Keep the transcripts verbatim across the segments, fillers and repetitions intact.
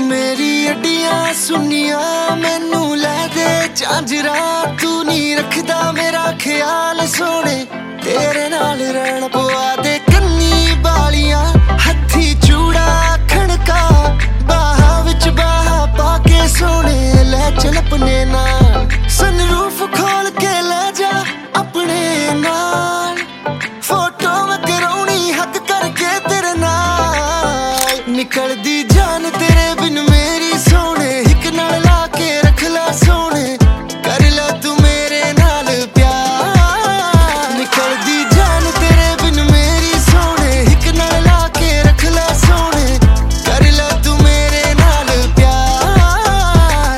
मेरी अड्डियां सुनिया मैनू लै दे झांजरा, तू नहीं रखदा मेरा ख्याल सोने, तेरे नाल रहना पवा दे कन्नी बालियां, हत्थी चूड़ा खड़का, बाहा विच बाहा पाके सोने, ले चल अपने नाल, सनरूफ खोल के ले जा अपने नाल, फोटो मैं कराउणी हक करके तेरे नाल, निकल दी जान तेरे बिन मेरी सोने, हिक नाल ला के रख ला सोने, कर ला तू मेरे नाल प्यार, निकल दी जान तेरे बिन मेरी सोने, हिक नाल ला के रख ला सोने, कर ला तू मेरे नाल प्यार।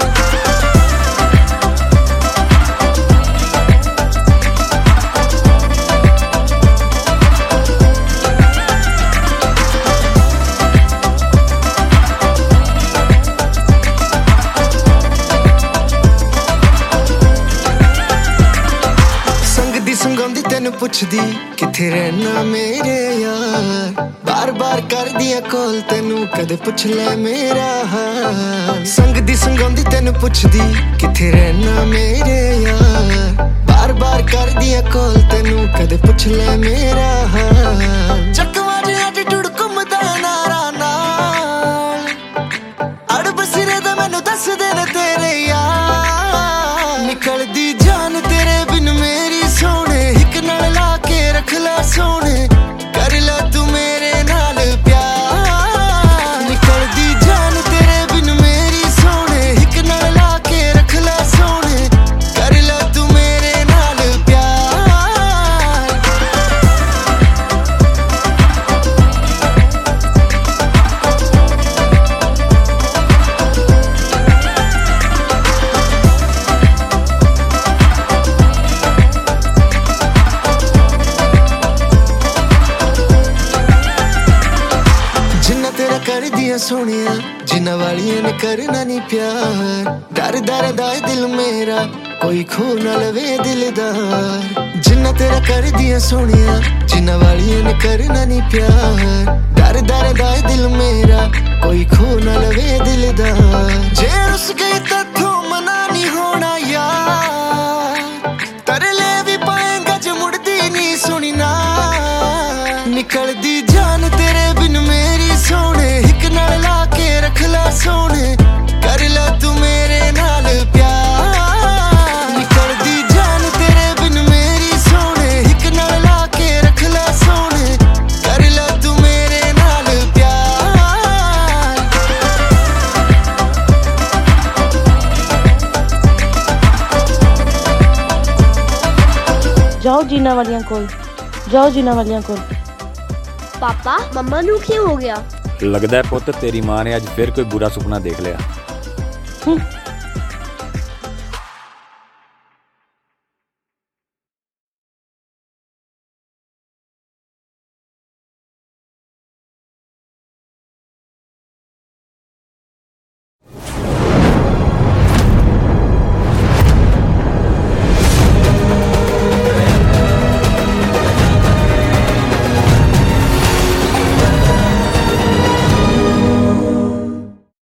संगदी संगौंदी तेनू पुछदी किथे रहना मेरे यार, बार बार कर दिया कॉल तेनू कदे पुछ ले मेरा हाल, संगदी संगौंदी तेनू पुछदी किथे रहना मेरे यार, बार बार कर दिया कॉल तेनू कदे पुछ ले मेरा हाल, चकवा जे एटीट्यूड घुमदा नारा नाल, अड़ब सिरे दा मैनू दस दे ने तेरे यार, निकल दी जान तेरे बिन मेरी सोने, हिक नाल ला के रख ला सोने, कर ला तू मेरे नाल प्यार, निकल दी जान तेरे बिन मेरी सोने, हिक नाल ला के रख ला सोने, कर ला तू मेरे नाल प्यार। जिन्ना तेरा कर दिया सोनिया, जिन्ना वालियां ने करना नहीं प्यार, डर डर दाए दिल मेरा कोई खो न लवे दिलदार, जिन्ना तेरा कर दिया सोनिया, जिन्ना वालियां ने करना नहीं प्यार, डर डर दाए दिल मेरा कोई खो न लवे दिलदार, जे रुस गई तथों मना नहीं होना यार, तरले भी पाएंगा जो मुड़दी नहीं सुनी ना, निकल दी जान तेरे बिन मेरी सोने, हिक नाल ला के रख ला सोने, कर ला तू मेरे नाल प्यार, निकल दी जान तेरे बिन मेरी सोने, हिक नाल ला के रख ला सोने, कर ला तू मेरे नाल प्यार। जाओ जीना वालियां कोल, जाओ जीना वालियां कोल। पापा मम्मा नू की हो गया? लगदा है पुੱਤ तेरी मां ने ਅੱਜ ਫਿਰ ਕੋਈ ਬੁਰਾ ਸੁਪਨਾ ਦੇਖ ਲਿਆ। हम्म